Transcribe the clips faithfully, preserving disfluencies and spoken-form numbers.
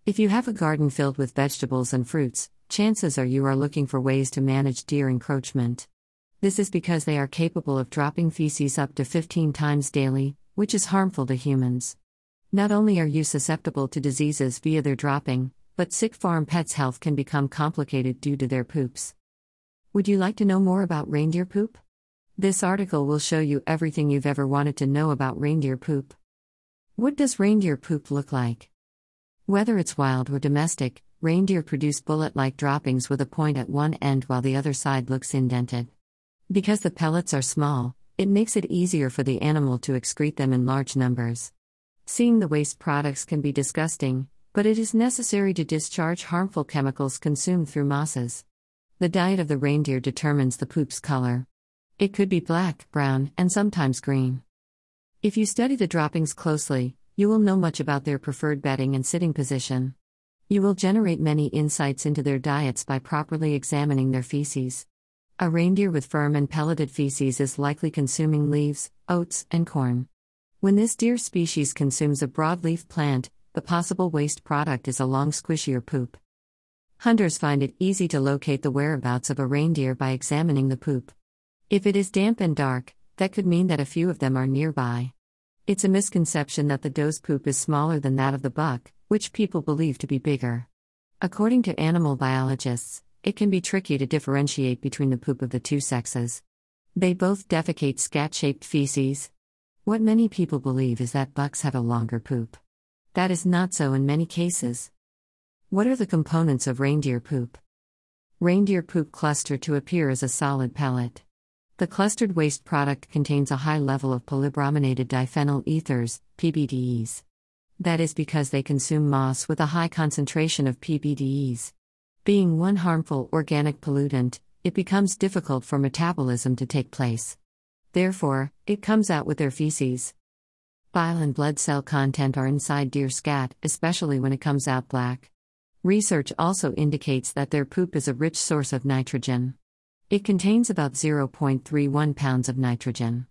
If you have a garden filled with vegetables and fruits, chances are you are looking for ways to manage deer encroachment. This is because they are capable of dropping feces up to fifteen times daily, which is harmful to humans. Not only are you susceptible to diseases via their dropping, but sick farm pets' health can become complicated due to their poops. Would you like to know more about reindeer poop? This article will show you everything you've ever wanted to know about reindeer poop. What does reindeer poop look like? Whether it's wild or domestic, reindeer produce bullet-like droppings with a point at one end while the other side looks indented. Because the pellets are small, it makes it easier for the animal to excrete them in large numbers. Seeing the waste products can be disgusting, but it is necessary to discharge harmful chemicals consumed through mosses. The diet of the reindeer determines the poop's color. It could be black, brown, and sometimes green. If you study the droppings closely, you will know much about their preferred bedding and sitting position. You will generate many insights into their diets by properly examining their feces. A reindeer with firm and pelleted feces is likely consuming leaves, oats, and corn. When this deer species consumes a broadleaf plant, the possible waste product is a long, squishier poop. Hunters find it easy to locate the whereabouts of a reindeer by examining the poop. If it is damp and dark, that could mean that a few of them are nearby. It's a misconception that the doe's poop is smaller than that of the buck, which people believe to be bigger. According to animal biologists, it can be tricky to differentiate between the poop of the two sexes. They both defecate scat-shaped feces. What many people believe is that bucks have a longer poop. That is not so in many cases. What are the components of reindeer poop? Reindeer poop cluster to appear as a solid pellet. The clustered waste product contains a high level of polybrominated diphenyl ethers, P B D Es. That is because they consume moss with a high concentration of P B D Es. Being one harmful organic pollutant, it becomes difficult for metabolism to take place. Therefore, it comes out with their feces. Bile and blood cell content are inside deer scat, especially when it comes out black. Research also indicates that their poop is a rich source of nitrogen. It contains about zero point three one pounds of nitrogen.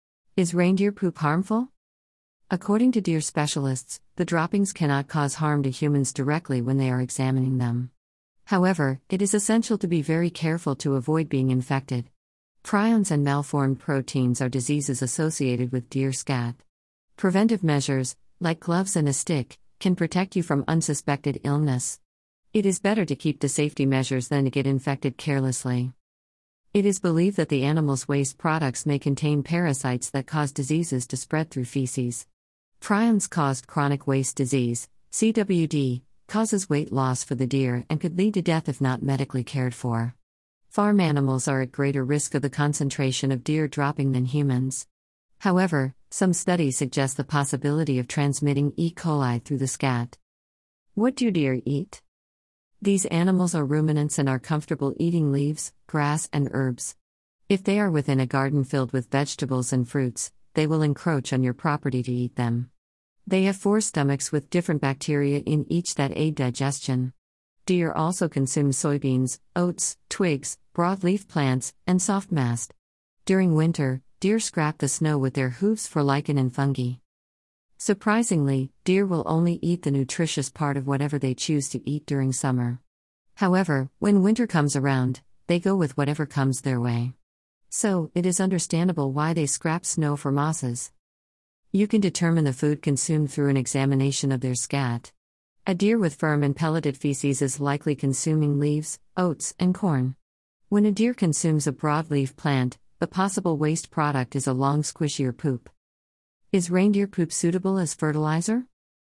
Is reindeer poop harmful? According to deer specialists, the droppings cannot cause harm to humans directly when they are examining them. However, it is essential to be very careful to avoid being infected. Prions and malformed proteins are diseases associated with deer scat. Preventive measures, like gloves and a stick, can protect you from unsuspected illness. It is better to keep to safety measures than to get infected carelessly. It is believed that the animal's waste products may contain parasites that cause diseases to spread through feces. Prions-caused chronic waste disease, C W D, causes weight loss for the deer and could lead to death if not medically cared for. Farm animals are at greater risk of the concentration of deer dropping than humans. However, some studies suggest the possibility of transmitting E. coli through the scat. What do deer eat? These animals are ruminants and are comfortable eating leaves, grass, and herbs. If they are within a garden filled with vegetables and fruits, they will encroach on your property to eat them. They have four stomachs with different bacteria in each that aid digestion. Deer also consume soybeans, oats, twigs, broadleaf plants, and soft mast. During winter, deer scrap the snow with their hooves for lichen and fungi. Surprisingly, deer will only eat the nutritious part of whatever they choose to eat during summer. However, when winter comes around, they go with whatever comes their way. So, it is understandable why they scrap snow for mosses. You can determine the food consumed through an examination of their scat. A deer with firm and pelleted feces is likely consuming leaves, oats, and corn. When a deer consumes a broadleaf plant, the possible waste product is a long, squishier poop. Is reindeer poop suitable as fertilizer?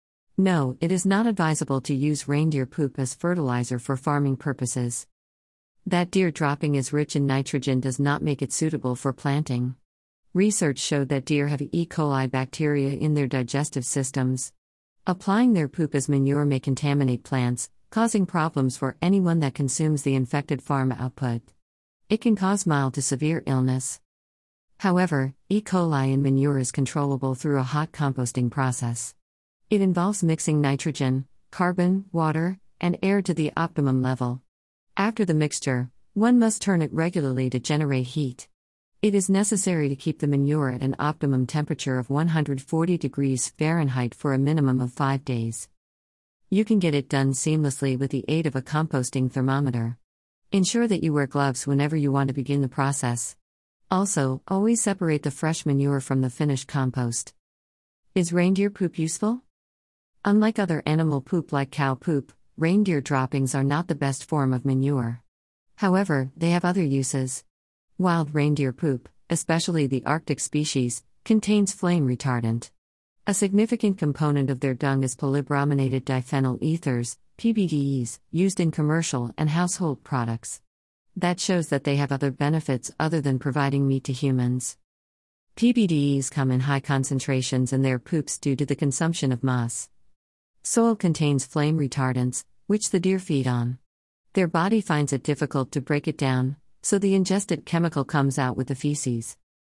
No, it is not advisable to use reindeer poop as fertilizer for farming purposes. That deer dropping is rich in nitrogen does not make it suitable for planting. Research showed that deer have E. coli bacteria in their digestive systems. Applying their poop as manure may contaminate plants, causing problems for anyone that consumes the infected farm output. It can cause mild to severe illness. However, E. coli in manure is controllable through a hot composting process. It involves mixing nitrogen, carbon, water, and air to the optimum level. After the mixture, one must turn it regularly to generate heat. It is necessary to keep the manure at an optimum temperature of one hundred forty degrees Fahrenheit for a minimum of five days. You can get it done seamlessly with the aid of a composting thermometer. Ensure that you wear gloves whenever you want to begin the process. Also, always separate the fresh manure from the finished compost. Is reindeer poop useful? Unlike other animal poop like cow poop, reindeer droppings are not the best form of manure. However, they have other uses. Wild reindeer poop, especially the Arctic species, contains flame retardant. A significant component of their dung is polybrominated diphenyl ethers, P B D Es, used in commercial and household products. That shows that they have other benefits other than providing meat to humans. P B D Es come in high concentrations in their poops due to the consumption of moss. Soil contains flame retardants, which the deer feed on. Their body finds it difficult to break it down, so the ingested chemical comes out with the feces.